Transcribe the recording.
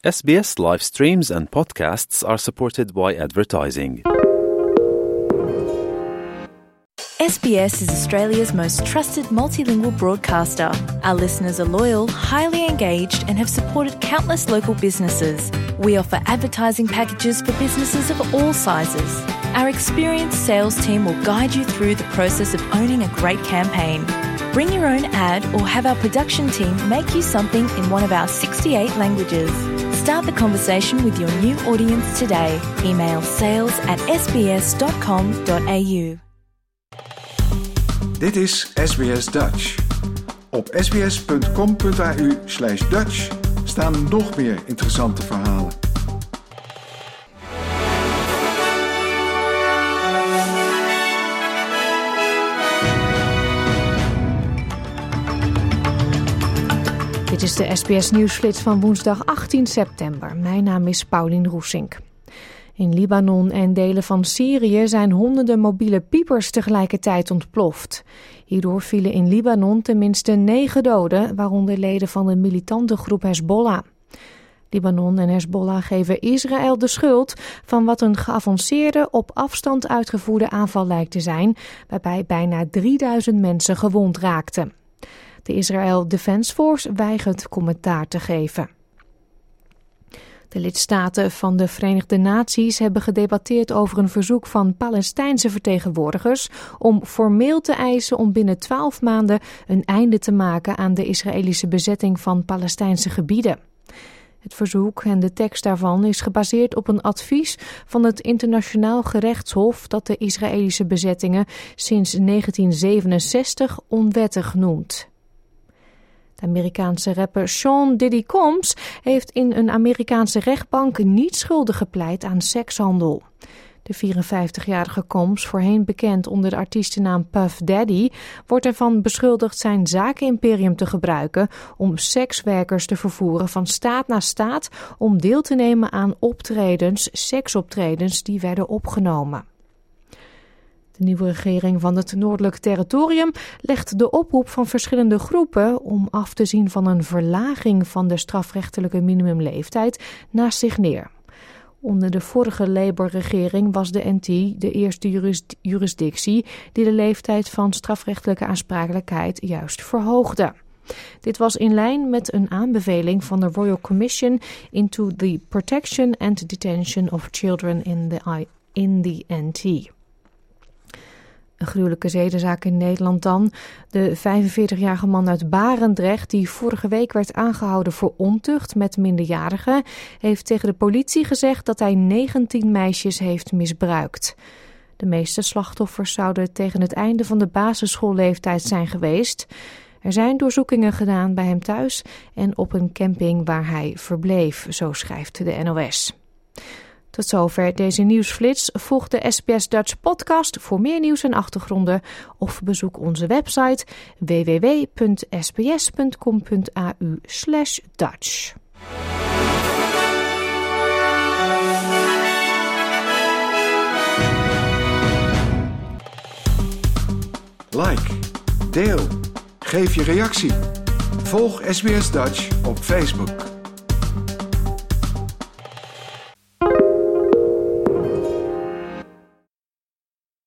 SBS live streams and podcasts are supported by advertising. SBS is Australia's most trusted multilingual broadcaster. Our listeners are loyal, highly engaged, and have supported countless local businesses. We offer advertising packages for businesses of all sizes. Our experienced sales team will guide you through the process of owning a great campaign. Bring your own ad or have our production team make you something in one of our 68 languages. Start the conversation with your new audience today. Email sales@sbs.com.au. Dit is SBS Dutch. Op sbs.com.au/Dutch staan nog meer interessante verhalen. Dit is de SBS Nieuwsflits van woensdag 18 september. Mijn naam is Paulien Roesink. In Libanon en delen van Syrië zijn honderden mobiele piepers tegelijkertijd ontploft. Hierdoor vielen in Libanon tenminste 9 doden, waaronder leden van de militante groep Hezbollah. Libanon en Hezbollah geven Israël de schuld van wat een geavanceerde, op afstand uitgevoerde aanval lijkt te zijn, waarbij bijna 3000 mensen gewond raakten. De Israël Defense Force weigert commentaar te geven. De lidstaten van de Verenigde Naties hebben gedebatteerd over een verzoek van Palestijnse vertegenwoordigers om formeel te eisen om binnen 12 maanden een einde te maken aan de Israëlische bezetting van Palestijnse gebieden. Het verzoek en de tekst daarvan is gebaseerd op een advies van het Internationaal Gerechtshof dat de Israëlische bezettingen sinds 1967 onwettig noemt. De Amerikaanse rapper Sean Diddy Combs heeft in een Amerikaanse rechtbank niet schuldig gepleit aan sekshandel. De 54-jarige Combs, voorheen bekend onder de artiestennaam Puff Daddy, wordt ervan beschuldigd zijn zakenimperium te gebruiken om sekswerkers te vervoeren van staat naar staat om deel te nemen aan seksoptredens die werden opgenomen. De nieuwe regering van het Noordelijk Territorium legt de oproep van verschillende groepen om af te zien van een verlaging van de strafrechtelijke minimumleeftijd naast zich neer. Onder de vorige Labour-regering was de NT de eerste jurisdictie die de leeftijd van strafrechtelijke aansprakelijkheid juist verhoogde. Dit was in lijn met een aanbeveling van de Royal Commission into the Protection and Detention of Children in the NT. Een gruwelijke zedenzaak in Nederland dan. De 45-jarige man uit Barendrecht, die vorige week werd aangehouden voor ontucht met minderjarigen, heeft tegen de politie gezegd dat hij 19 meisjes heeft misbruikt. De meeste slachtoffers zouden tegen het einde van de basisschoolleeftijd zijn geweest. Er zijn doorzoekingen gedaan bij hem thuis en op een camping waar hij verbleef, zo schrijft de NOS. Tot zover deze nieuwsflits. Volg de SBS Dutch podcast voor meer nieuws en achtergronden of bezoek onze website www.sbs.com.au/Dutch. Like, deel, geef je reactie. Volg SBS Dutch op Facebook.